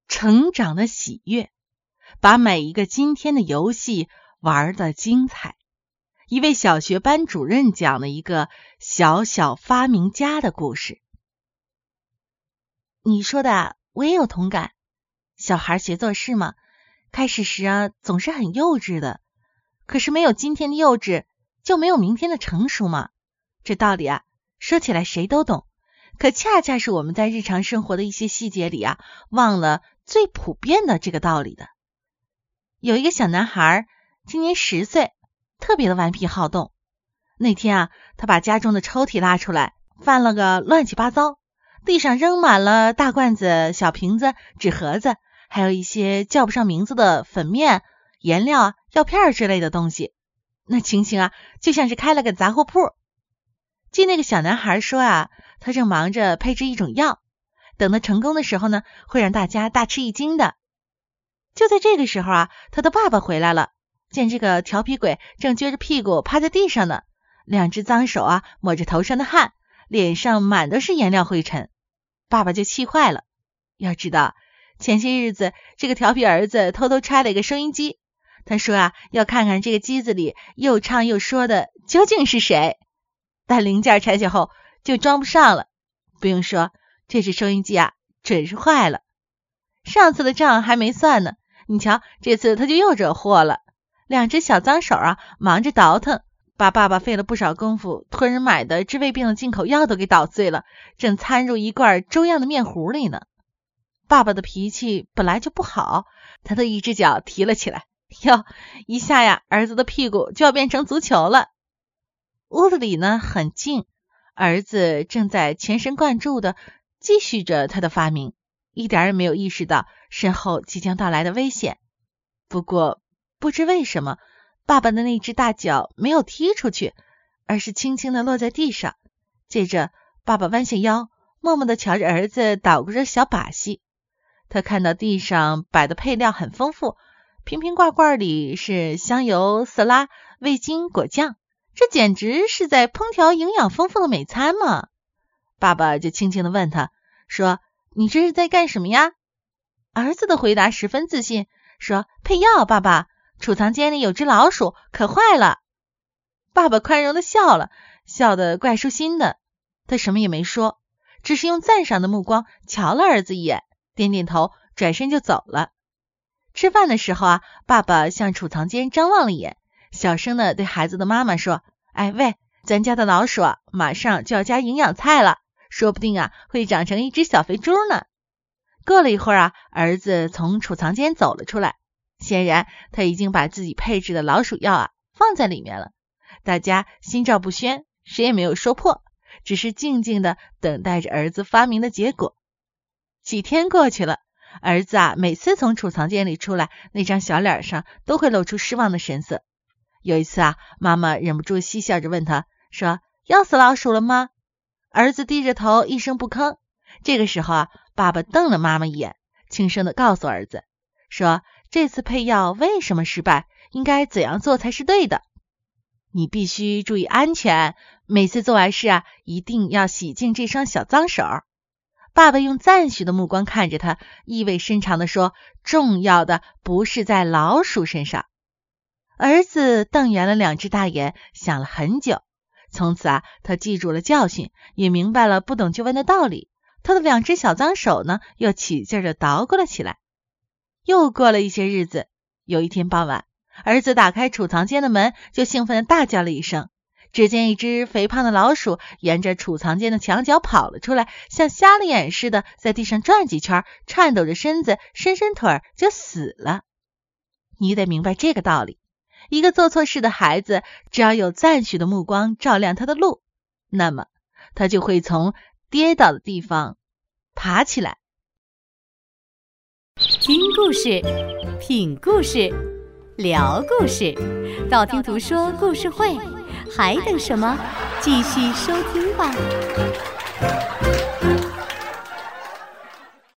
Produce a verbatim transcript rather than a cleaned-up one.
成长的喜悦，把每一个今天的游戏玩得精彩。一位小学班主任讲了一个小小发明家的故事。你说的我也有同感，小孩学做事嘛，开始时啊总是很幼稚的，可是没有今天的幼稚，就没有明天的成熟嘛。这道理啊，说起来谁都懂，可恰恰是我们在日常生活的一些细节里啊，忘了最普遍的这个道理的。有一个小男孩，今年十岁，特别的顽皮好动。那天啊，他把家中的抽屉拉出来，翻了个乱七八糟，地上扔满了大罐子、小瓶子、纸盒子，还有一些叫不上名字的粉面、颜料、药片之类的东西。那情形啊，就像是开了个杂货铺。据那个小男孩说啊，他正忙着配制一种药，等他成功的时候呢，会让大家大吃一惊的。就在这个时候啊，他的爸爸回来了，见这个调皮鬼正撅着屁股趴在地上呢，两只脏手啊抹着头上的汗，脸上满都是颜料灰尘。爸爸就气坏了。要知道，前些日子这个调皮儿子偷偷拆了一个收音机，他说啊，要看看这个机子里又唱又说的究竟是谁。但零件拆下后就装不上了，不用说，这只收音机啊准是坏了。上次的账还没算呢，你瞧这次他就又惹祸了。两只小脏手啊忙着倒腾，把爸爸费了不少功夫托人买的治胃病的进口药都给捣碎了，正掺入一罐粥样的面糊里呢。爸爸的脾气本来就不好，他的一只脚提了起来，哟，一下呀儿子的屁股就要变成足球了。屋子里呢很静，儿子正在全神贯注地继续着他的发明，一点也没有意识到身后即将到来的危险。不过不知为什么，爸爸的那只大脚没有踢出去，而是轻轻地落在地上。接着爸爸弯下腰，默默地瞧着儿子捣鼓着小把戏。他看到地上摆的配料很丰富，瓶瓶罐罐里是香油、色拉、味精、果酱，这简直是在烹调营养丰富的美餐嘛。爸爸就轻轻地问他，说，你这是在干什么呀？儿子的回答十分自信，说，配药，爸爸，储藏间里有只老鼠，可坏了。爸爸宽容地笑了，笑得怪舒心的。他什么也没说，只是用赞赏的目光瞧了儿子一眼，点点头，转身就走了。吃饭的时候啊，爸爸向储藏间张望了一眼，小声地对孩子的妈妈说，哎喂，咱家的老鼠啊，马上就要加营养菜了，说不定啊会长成一只小肥猪呢。过了一会儿啊，儿子从储藏间走了出来，显然他已经把自己配置的老鼠药啊放在里面了。大家心照不宣，谁也没有说破，只是静静地等待着儿子发明的结果。几天过去了，儿子啊每次从储藏间里出来，那张小脸上都会露出失望的神色。有一次啊，妈妈忍不住嬉笑着问他，说，要死老鼠了吗？儿子低着头一声不吭。这个时候啊，爸爸瞪了妈妈一眼，轻声地告诉儿子，说，这次配药为什么失败，应该怎样做才是对的。你必须注意安全，每次做完事啊，一定要洗净这双小脏手。爸爸用赞许的目光看着他，意味深长地说，重要的不是在老鼠身上。儿子瞪圆了两只大眼，想了很久。从此啊，他记住了教训，也明白了不懂就问的道理。他的两只小脏手呢，又起劲地捣鼓了起来。又过了一些日子，有一天傍晚，儿子打开储藏间的门，就兴奋地大叫了一声。只见一只肥胖的老鼠沿着储藏间的墙角跑了出来，像瞎了眼似的在地上转几圈，颤抖着身子，伸伸腿就死了。你得明白这个道理，一个做错事的孩子，只要有赞许的目光照亮他的路，那么他就会从跌倒的地方爬起来。 听故事，品故事，聊故事，道听途说故事会，还等什么？继续收听吧。